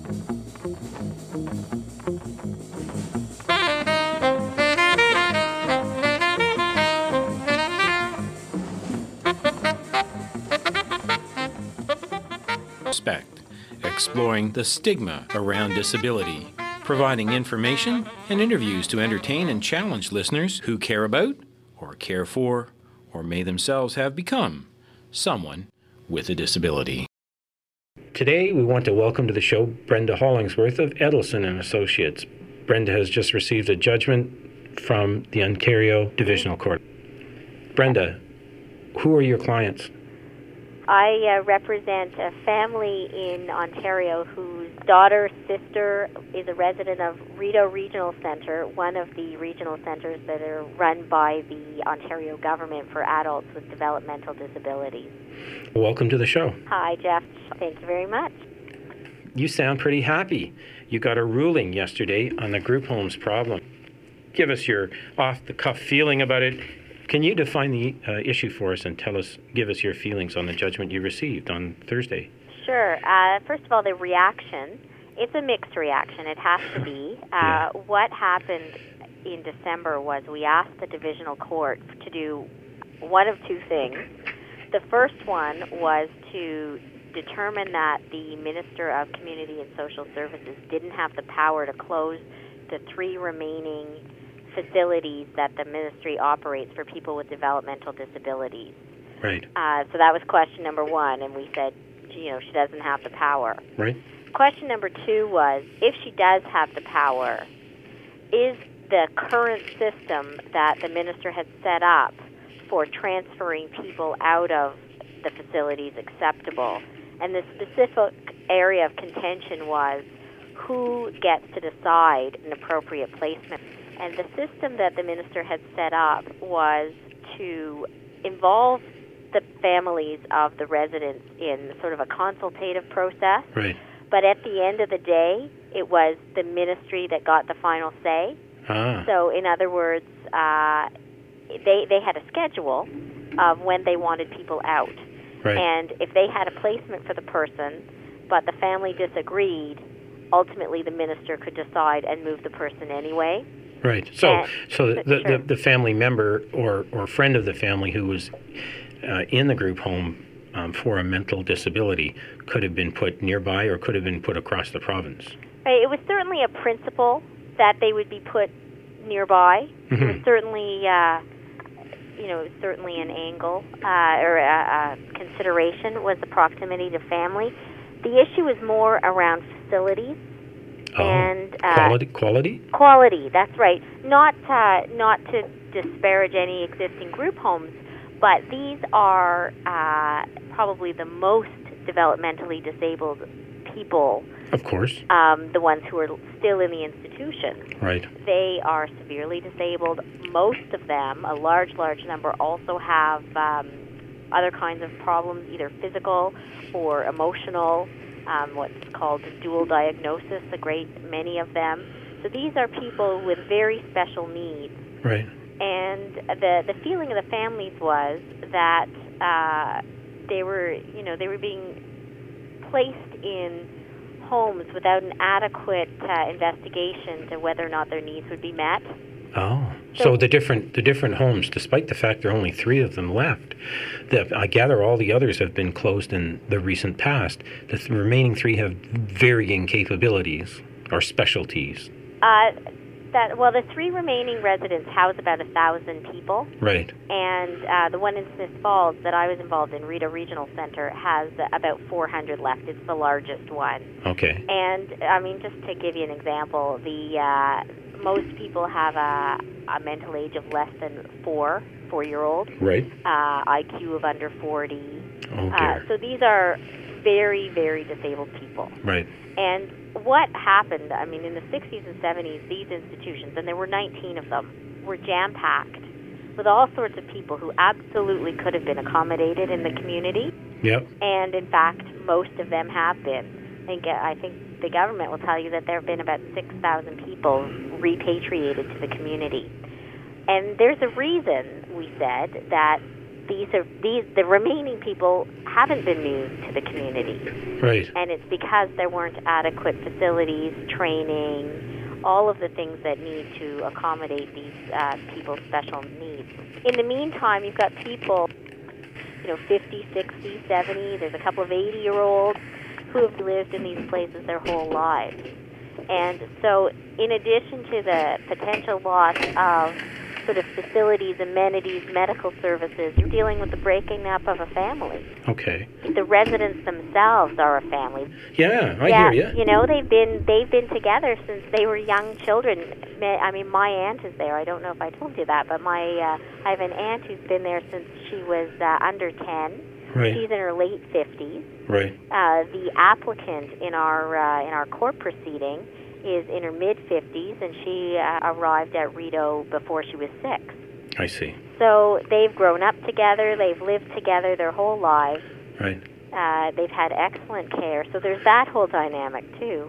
Respect, exploring the stigma around disability, providing information and interviews to entertain and challenge listeners who care about, or care for, or may themselves have become someone with a disability. Today, we want to welcome to the show Brenda Hollingsworth of Edelson & Associates. Brenda has just received a judgment from the Ontario Divisional Court. Brenda, who are your clients? I represent a family in Ontario whose daughter's sister is a resident of Rideau Regional Centre, one of the regional centres that are run by the Ontario government for adults with developmental disabilities. Welcome to the show. Hi, Jeff. Thank you very much. You sound pretty happy. You got a ruling yesterday on the group homes problem. Give us your off-the-cuff feeling about it. Can you define the issue for us and give us your feelings on the judgment you received on Thursday? Sure. First of all, the reaction, it's a mixed reaction. It has to be. What happened in December was we asked the Divisional Court to do one of two things. The first one was to determine that the Minister of Community and Social Services didn't have the power to close the 3 remaining facilities that the ministry operates for people with developmental disabilities. Right. So that was question number 1, and we said, she doesn't have the power. Right. Question number 2 was, if she does have the power, is the current system that the minister had set up for transferring people out of the facilities acceptable? And the specific area of contention was, who gets to decide an appropriate placement? And the system that the minister had set up was to involve the families of the residents in sort of a consultative process. Right. But at the end of the day, it was the ministry that got the final say. So, in other words, they had a schedule of when they wanted people out. Right. And if they had a placement for the person, but the family disagreed, ultimately the minister could decide and move the person anyway. Right. So the family member or friend of the family who was in the group home for a mental disability could have been put nearby or could have been put across the province. Right. It was certainly a principle that they would be put nearby. Mm-hmm. It was certainly, certainly an angle or a consideration was the proximity to family. The issue was more around facilities. And quality. That's right. Not to disparage any existing group homes, but these are probably the most developmentally disabled people. Of course. The ones who are still in the institution. Right. They are severely disabled. Most of them, a large number, also have other kinds of problems, either physical or emotional. What's called dual diagnosis, a great many of them. So these are people with very special needs. Right. And the feeling of the families was that they were being placed in homes without an adequate investigation to whether or not their needs would be met. Oh, so the different homes, despite the fact there are only 3 of them left, I gather all the others have been closed in the recent past. The remaining 3 have varying capabilities or specialties. The 3 remaining residents house about 1,000 people. Right. And the one in Smith Falls that I was involved in, Rideau Regional Centre, has about 400 left. It's the largest one. Okay. And, I mean, just to give you an example, most people have a mental age of less than 4-year-old. Right. IQ of under 40. Oh, dear. So these are very, very disabled people. Right. And what happened, I mean, in the 60s and 70s, these institutions, and there were 19 of them, were jam-packed with all sorts of people who absolutely could have been accommodated in the community. Yep. And, in fact, most of them have been. I think the government will tell you that there have been about 6,000 people repatriated to the community. And there's a reason, we said, that the remaining people haven't been moved to the community. Right. And it's because there weren't adequate facilities, training, all of the things that need to accommodate these people's special needs. In the meantime, you've got people, 50, 60, 70, there's a couple of 80-year-olds who have lived in these places their whole lives. And so in addition to the potential loss of sort of facilities, amenities, medical services, you're dealing with the breaking up of a family. Okay. The residents themselves are a family. Yeah, I hear you. They've been together since they were young children. I mean, my aunt is there. I don't know if I told you that, but I have an aunt who's been there since she was under 10. Right. She's in her late 50s. Right. The applicant in our court proceeding is in her mid-50s, and she arrived at Rideau before she was 6. I see. So they've grown up together, they've lived together their whole lives. Right. They've had excellent care, so there's that whole dynamic, too.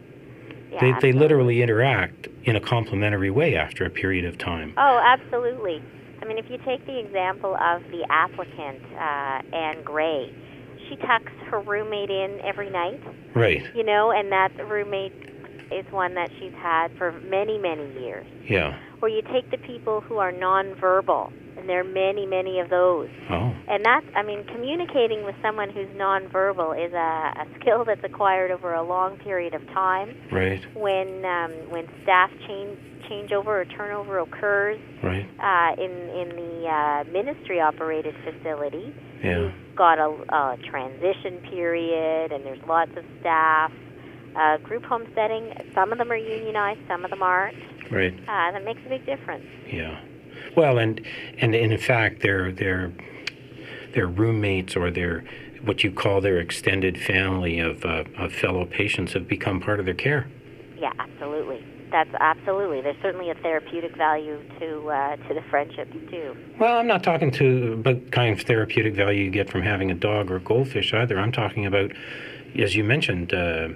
Yeah, they literally interact in a complementary way after a period of time. Oh, absolutely. I mean, if you take the example of the applicant, Anne Gray, she tucks her roommate in every night. Right. And that roommate is one that she's had for many, many years. Yeah. Or you take the people who are nonverbal, and there are many, many of those. Oh. And communicating with someone who's nonverbal is a skill that's acquired over a long period of time. Right. When staff changeover or turnover occurs, right. In the ministry-operated facility, yeah. You've got a transition period, and there's lots of staff. Group home setting, some of them are unionized, some of them aren't. Right. That makes a big difference. Yeah. Well, and in fact, their roommates or their what you call their extended family of fellow patients have become part of their care. Yeah, absolutely. That's absolutely. There's certainly a therapeutic value to the friendships too. Well, I'm not talking to the kind of therapeutic value you get from having a dog or a goldfish either. I'm talking about, as you mentioned,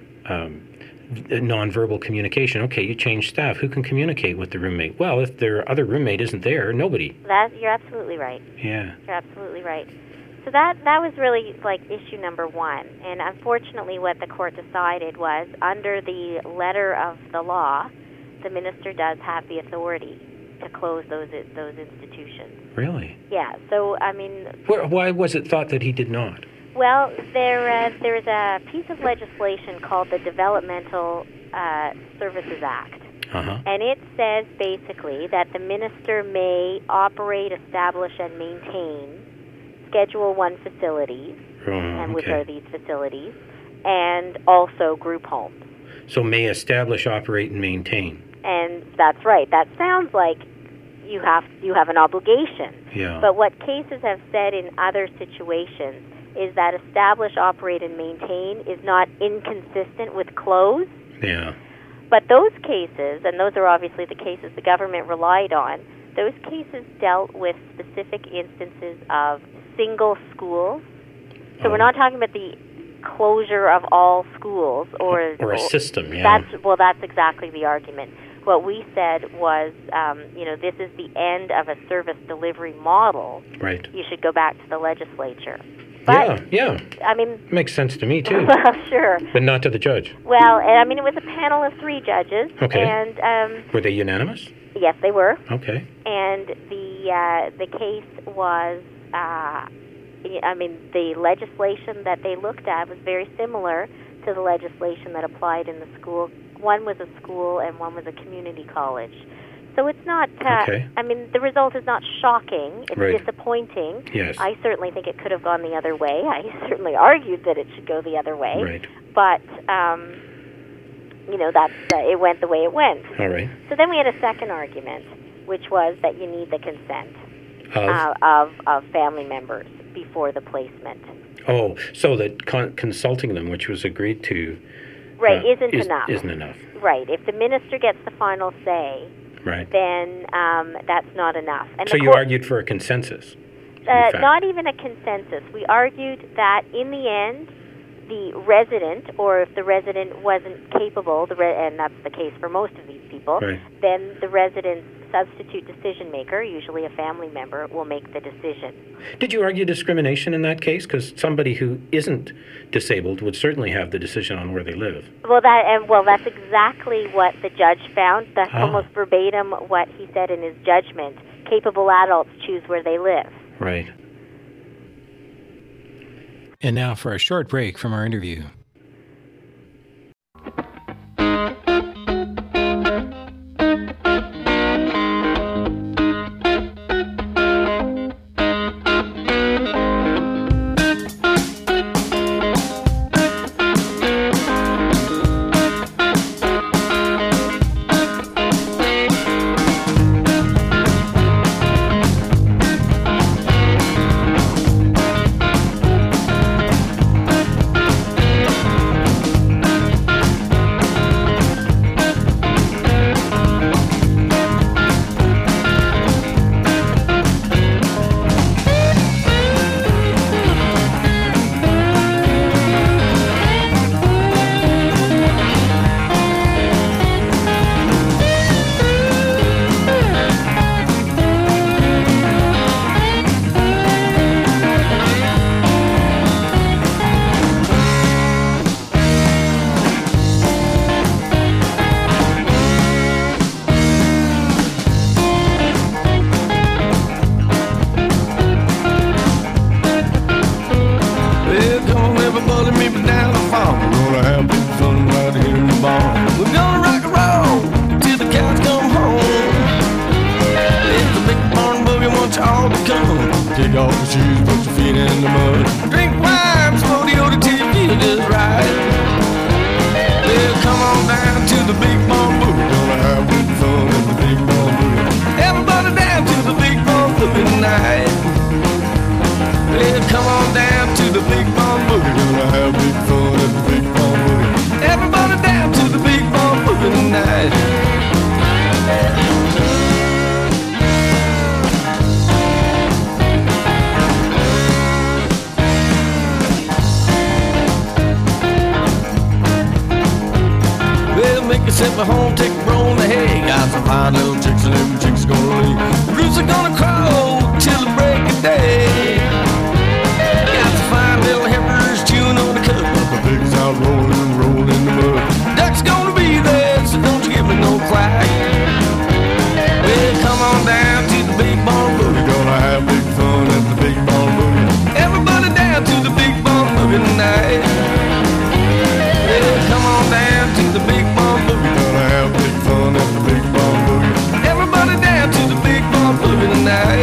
nonverbal communication. Okay, you change staff. Who can communicate with the roommate? Well, if their other roommate isn't there, nobody. You're absolutely right. Yeah. You're absolutely right. So that was really like issue number one. And unfortunately what the court decided was, under the letter of the law, the minister does have the authority to close those institutions. Really? Yeah. So, I mean... Why was it thought that he did not? Well, there's a piece of legislation called the Developmental Services Act. Uh-huh. And it says basically that the minister may operate, establish, and maintain Schedule 1 facilities, and which are these facilities, and also group homes. So may establish, operate, and maintain. And that's right. That sounds like you have an obligation. Yeah. But what cases have said in other situations is that establish, operate, and maintain is not inconsistent with close. Yeah. But those cases, and those are obviously the cases the government relied on, those cases dealt with specific instances of single schools. So we're not talking about the closure of all schools or a system. Yeah. That's exactly the argument. What we said was, this is the end of a service delivery model. Right. You should go back to the legislature. But, yeah. I mean, makes sense to me too. Well, sure. But not to the judge. Well, and I mean, it was a panel of 3 judges. Okay. And were they unanimous? Yes, they were. Okay. And the case was, the legislation that they looked at was very similar to the legislation that applied in the school. One was a school and one was a community college. So it's not, the result is not shocking. It's disappointing. Yes. I certainly think it could have gone the other way. I certainly argued that it should go the other way. Right. But, it went the way it went. All right. So then we had a second argument, which was that you need the consent of family members before the placement. Oh, so that consulting them, which was agreed to, isn't enough. Isn't enough. Right. If the minister gets the final say, then that's not enough. And so you argued for a consensus? Not even a consensus. We argued that in the end, the resident, or if the resident wasn't capable, and that's the case for most of these people, then the resident's substitute decision maker, usually a family member, will make the decision. Did you argue discrimination in that case? Because somebody who isn't disabled would certainly have the decision on where they live. Well, that's exactly what the judge found. That's almost verbatim what he said in his judgment. Capable adults choose where they live. Right. And now for a short break from our interview. Everybody down to the big barn boogie tonight.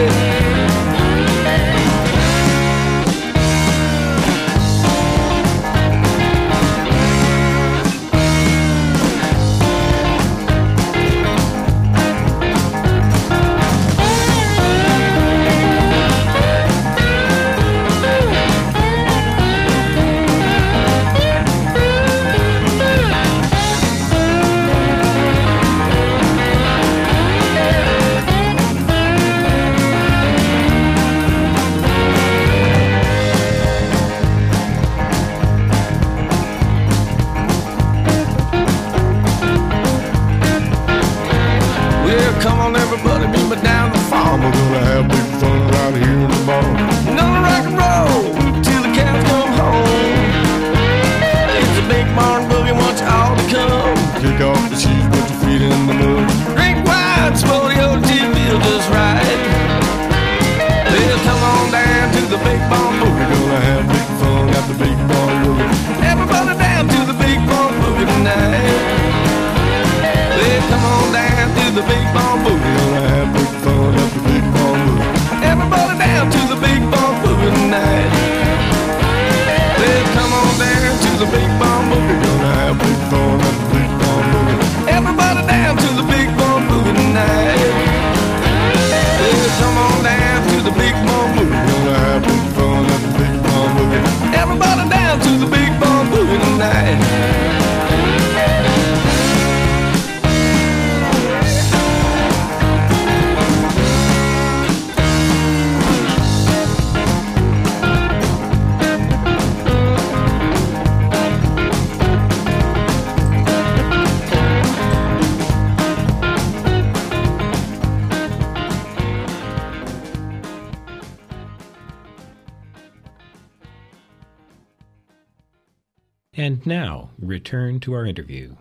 And now, return to our interview.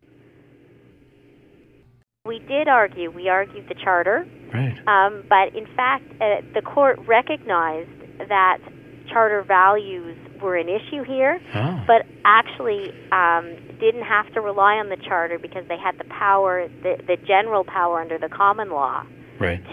We did argue. We argued the charter. Right. But in fact, the court recognized that charter values were an issue here, but actually didn't have to rely on the charter because they had the power, the general power under the common law, right,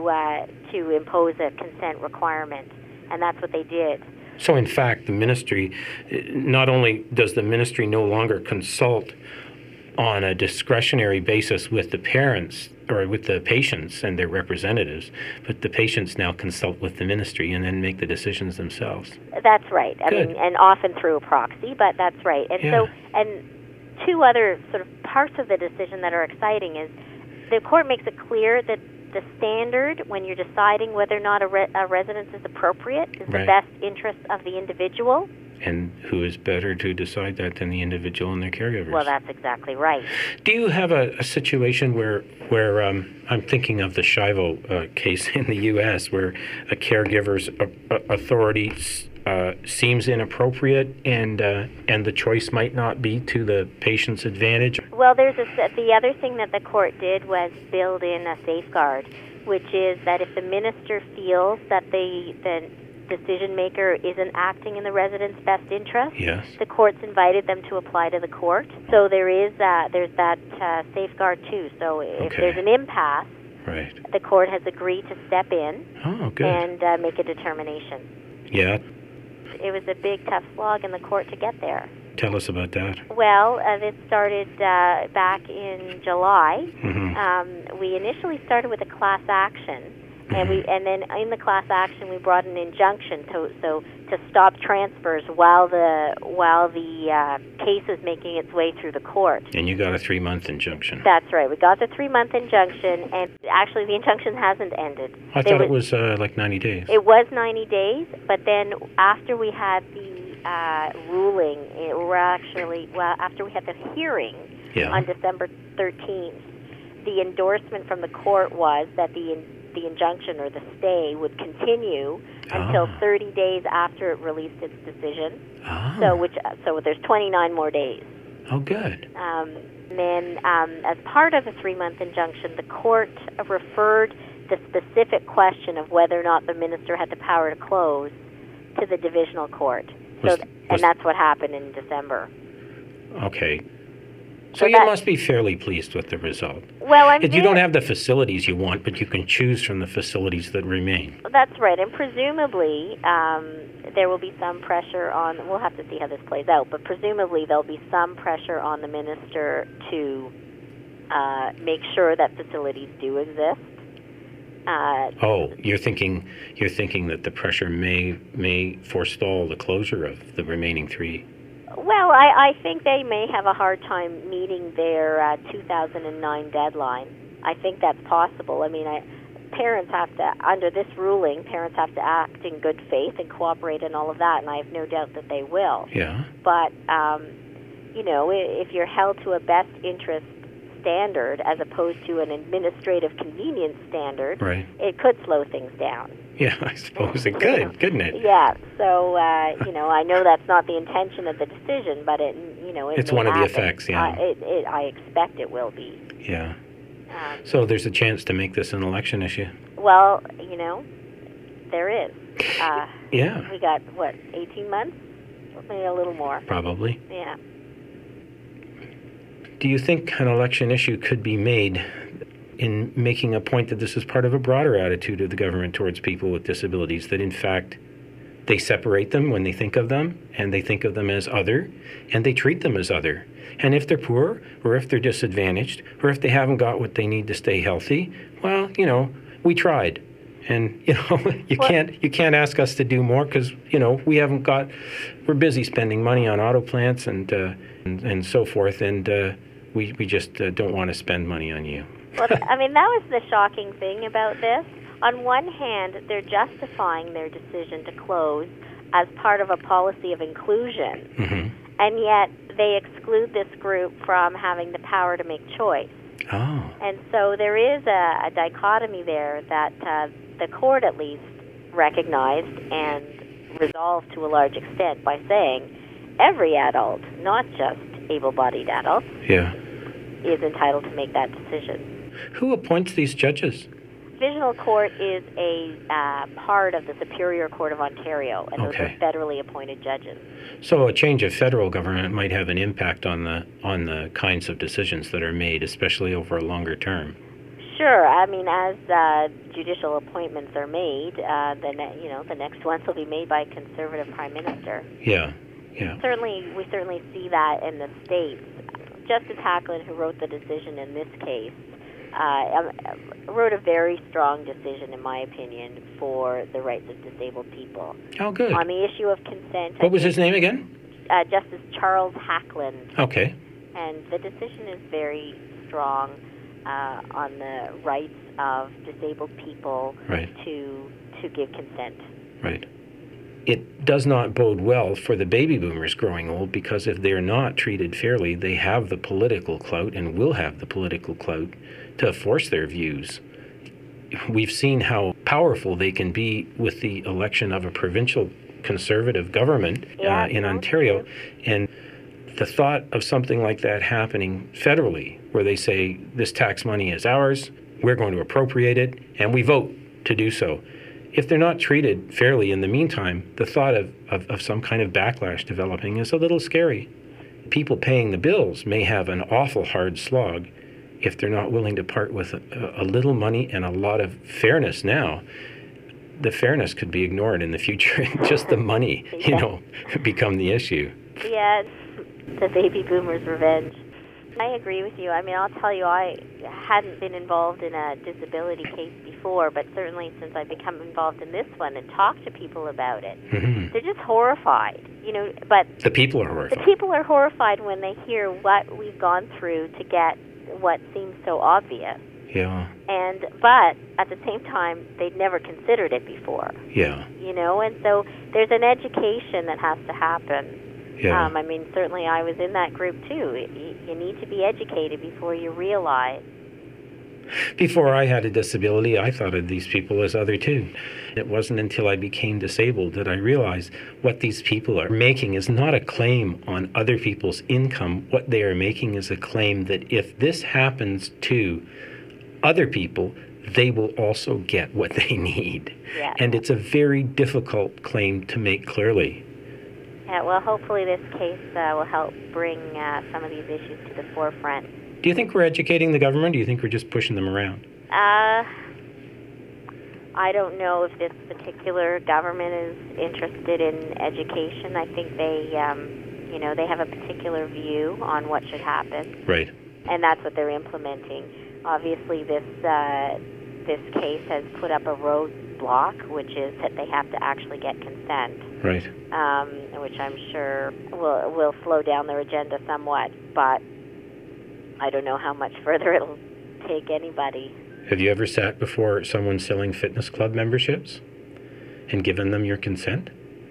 to impose a consent requirement, and that's what they did. So, in fact, the ministry, not only does the ministry no longer consult on a discretionary basis with the parents or with the patients and their representatives, but the patients now consult with the ministry and then make the decisions themselves. That's right. I Good. mean, and often through a proxy, but that's right. And so, and two other sort of parts of the decision that are exciting is the court makes it clear that the standard when you're deciding whether or not a residence is appropriate is the best interest of the individual. And who is better to decide that than the individual and their caregivers? Well, that's exactly right. Do you have a situation where I'm thinking of the Shivo case in the U.S., where a caregiver's authority seems inappropriate and the choice might not be to the patient's advantage? Well, the other thing that the court did was build in a safeguard, which is that if the minister feels that the decision maker isn't acting in the resident's best interest, yes, the court's invited them to apply to the court. So there's that safeguard too. So if there's an impasse, right, the court has agreed to step in and make a determination. Yeah. It was a big, tough slog in the court to get there. Tell us about that. Well, it started back in July. Mm-hmm. We initially started with a class action. And then in the class action we brought an injunction to stop transfers while the case is making its way through the court. And you got a 3-month injunction. That's right. We got the 3-month injunction, and actually the injunction hasn't ended. I thought it was like 90 days. It was 90 days, but then after we had the ruling, after we had the hearing on December 13th, the endorsement from the court was that the injunction or the stay would continue until 30 days after it released its decision. So there's 29 more days. Oh, good. Then, as part of the 3-month injunction, the court referred the specific question of whether or not the minister had the power to close to the divisional court. And that's what happened in December. Okay. So you must be fairly pleased with the result. Well, you don't have the facilities you want, but you can choose from the facilities that remain. That's right, and presumably there will be some pressure on, we'll have to see how this plays out, but presumably there'll be some pressure on the minister to make sure that facilities do exist. You're thinking that the pressure may forestall the closure of the remaining 3? Well, I think they may have a hard time meeting their 2009 deadline. I think that's possible. I mean, parents have to, under this ruling, parents have to act in good faith and cooperate and all of that, and I have no doubt that they will. Yeah. But, if you're held to a best interest standard as opposed to an administrative convenience standard, it could slow things down. Yeah, I suppose it could, couldn't it? Yeah. So, I know that's not the intention of the decision, but it's one of the happen. effects. Yeah. I expect it will be. Yeah. So there's a chance to make this an election issue. Well, there is. Yeah. We got 18 months, maybe a little more. Probably. Yeah. Do you think an election issue could be made in making a point that this is part of a broader attitude of the government towards people with disabilities, that in fact they separate them when they think of them, and they think of them as other, and they treat them as other. And if they're poor, or if they're disadvantaged, or if they haven't got what they need to stay healthy, well, we tried. And, you can't ask us to do more because, we're busy spending money on auto plants and so forth, and we just don't want to spend money on you. Well, I mean, that was the shocking thing about this. On one hand, they're justifying their decision to close as part of a policy of inclusion, and yet they exclude this group from having the power to make choice. Oh. And so there is a dichotomy there that the court at least recognized and resolved to a large extent by saying every adult, not just able-bodied adults, Yeah. is entitled to make that decision. Who appoints these judges? Divisional Court is a part of the Superior Court of Ontario, and those are federally appointed judges. So a change of federal government might have an impact on the kinds of decisions that are made, especially over a longer term. Sure. I mean, as judicial appointments are made, the next ones will be made by a Conservative Prime Minister. Yeah. We certainly see that in the States. Justice Hacklin, who wrote the decision in this case, wrote a very strong decision, in my opinion, for the rights of disabled people. Oh, good. On the issue of consent. What was his name again? Justice Charles Hacklin. Okay. And the decision is very strong on the rights of disabled people to give consent. Right. It does not bode well for the baby boomers growing old, because if they're not treated fairly, they have the political clout and will have the political clout to force their views. We've seen how powerful they can be with the election of a provincial Conservative government in Ontario. And the thought of something like that happening federally, where they say this tax money is ours, we're going to appropriate it, and we vote to do so. If they're not treated fairly in the meantime, the thought of some kind of backlash developing is a little scary. People paying the bills may have an awful hard slog if they're not willing to part with a little money and a lot of fairness now. The fairness could be ignored in the future, and just the money, become the issue. Yeah, the baby boomers' revenge. I agree with you. I mean, I'll tell you, I hadn't been involved in a disability case before, but certainly since I've become involved in this one and talked to people about it, they're just horrified, but the people are horrified. The people are horrified when they hear what we've gone through to get what seems so obvious. Yeah. But at the same time, they'd never considered it before. Yeah. And so there's an education that has to happen. Yeah. I mean, certainly I was in that group too. You need to be educated before you realize. Before I had a disability, I thought of these people as other too. It wasn't until I became disabled that I realized what these people are making is not a claim on other people's income. What they are making is a claim that if this happens to other people, they will also get what they need. Yeah. And it's a very difficult claim to make clearly. Yeah, well, hopefully this case will help bring some of these issues to the forefront. Do you think we're educating the government, or do you think we're just pushing them around? I don't know if this particular government is interested in education. I think they have a particular view on what should happen. Right. And that's what they're implementing. Obviously, this case has put up a roadblock, which is that they have to actually get consent. Right. Which I'm sure will slow down their agenda somewhat, but I don't know how much further it'll take anybody. Have you ever sat before someone selling fitness club memberships and given them your consent?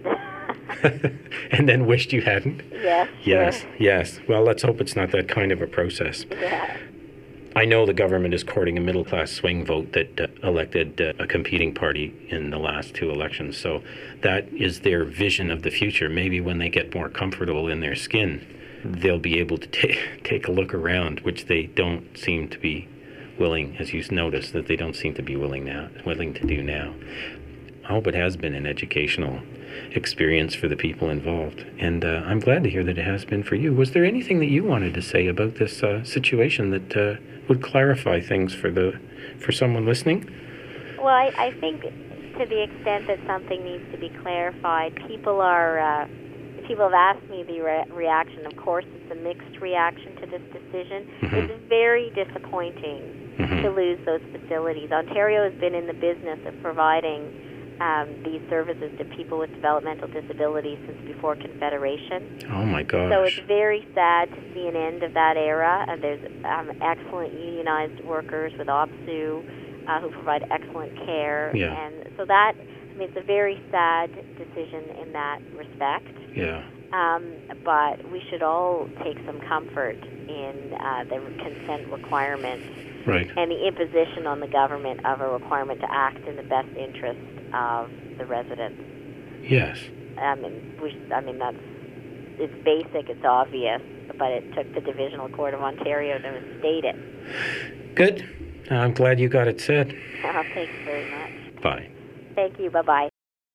And then wished you hadn't? Yes. Yes. Well, let's hope it's not that kind of a process. Yeah. I know the government is courting a middle-class swing vote that elected a competing party in the last two elections. So that is their vision of the future. Maybe when they get more comfortable in their skin, they'll be able to take a look around, which they don't seem to be willing, as you noticed, that they don't seem to be willing to do now. I hope it has been an educational experience for the people involved, and I'm glad to hear that it has been for you. Was there anything that you wanted to say about this situation that would clarify things for someone listening? Well, I think to the extent that something needs to be clarified, people have asked me the reaction. Of course, it's a mixed reaction to this decision. Mm-hmm. It's very disappointing to lose those facilities. Ontario has been in the business of providing these services to people with developmental disabilities since before Confederation. Oh my gosh. So it's very sad to see an end of that era. There's excellent unionized workers with OPSU who provide excellent care. Yeah. And so that, it's a very sad decision in that respect. Yeah. But we should all take some comfort in the consent requirement. Right. And the imposition on the government of a requirement to act in the best interest of the residents. Yes. it's basic, it's obvious, but it took the Divisional Court of Ontario to state it. Good. I'm glad you got it said. Oh, thanks very much. Bye. Thank you. Bye-bye.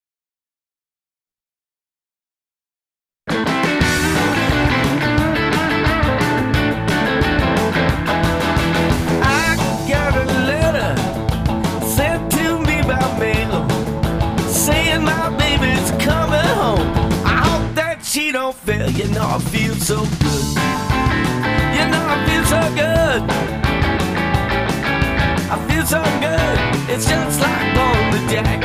I got a letter sent to me by mail saying my baby's coming home. I hope that she don't fail. You know I feel so good. You know I feel so good. I feel so good. It's just like on the jack.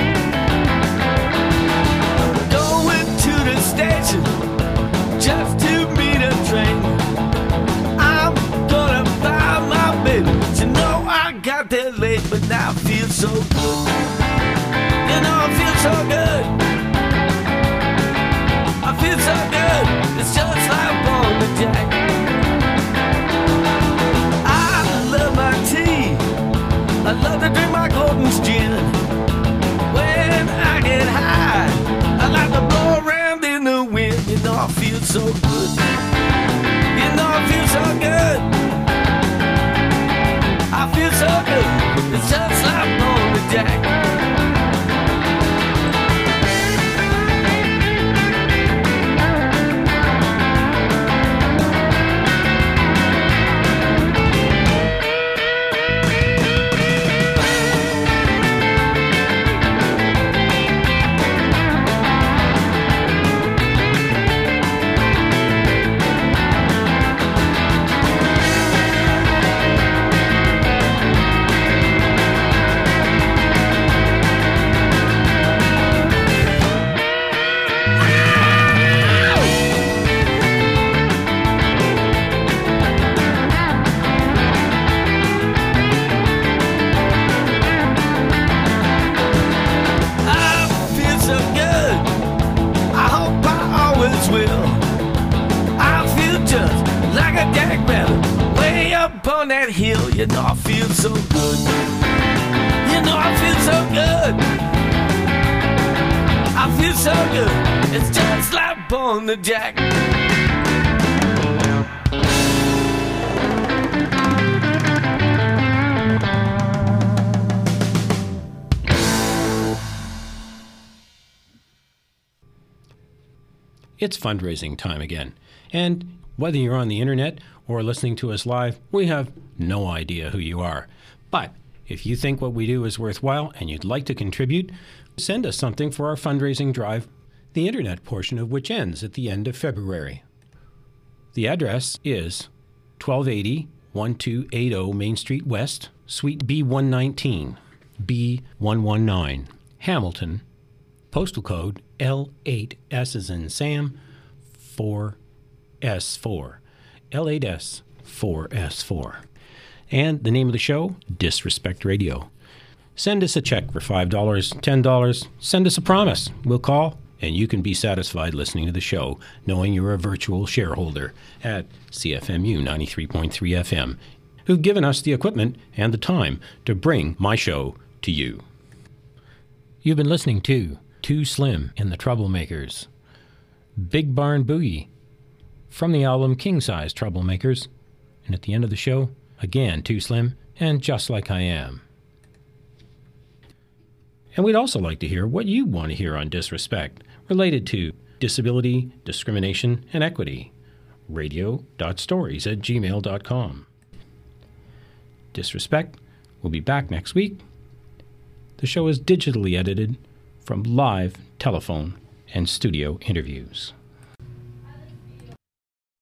Going to the station just to meet a train. I'm gonna buy my baby. You know I got there late, but now I feel so good. You know I feel so good. I feel so good. It's just like on the jack. I love my tea. I love to drink my Gordon's gin. When I get high, I like to blow around in the wind. You know I feel so good. You know I feel so good. I feel so good. It's just like on the jack. On that hill, you know I feel so good. You know I feel so good. I feel so good. It's just like on the jack. It's fundraising time again. And whether you're on the internet or listening to us live, we have no idea who you are. But if you think what we do is worthwhile and you'd like to contribute, send us something for our fundraising drive, the internet portion of which ends at the end of February. The address is 1280 1280 Main Street West, Suite B119, B119, Hamilton, postal code L8S as in Sam, 4S4. L8S 4S4. And the name of the show, Disrespect Radio. Send us a check for $5, $10. Send us a promise. We'll call, and you can be satisfied listening to the show, knowing you're a virtual shareholder at CFMU 93.3 FM, who've given us the equipment and the time to bring my show to you. You've been listening to Too Slim and the Troublemakers. Big Barn Boogie from the album King Size Troublemakers. And at the end of the show, again, Too Slim and Just Like I Am. And we'd also like to hear what you want to hear on Disrespect related to disability, discrimination, and equity. radio.stories@gmail.com. Disrespect will be back next week. The show is digitally edited from live telephone and studio interviews.